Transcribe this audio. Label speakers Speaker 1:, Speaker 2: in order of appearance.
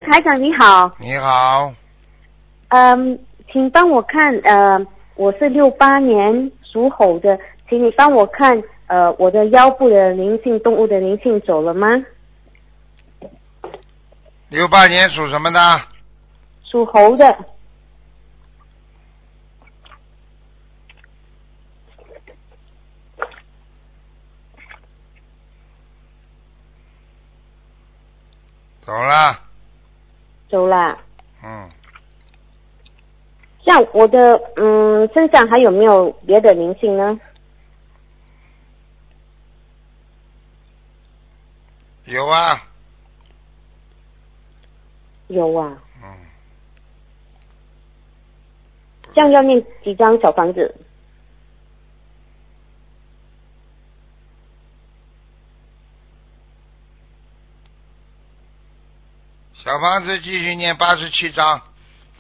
Speaker 1: 台长你好。
Speaker 2: 你好。
Speaker 1: 请帮我看，我是68年属猴的，请你帮我看，我的腰部的灵性动物的灵性走了吗
Speaker 2: 68年属什么的？
Speaker 1: 属猴的。
Speaker 2: 走了。
Speaker 1: 走了。
Speaker 2: 嗯。
Speaker 1: 像我的身上还有没有别的灵性呢？
Speaker 2: 有啊。
Speaker 1: 有啊。
Speaker 2: 嗯。
Speaker 1: 这样要念几张小房子？
Speaker 2: 小房子继续念87章。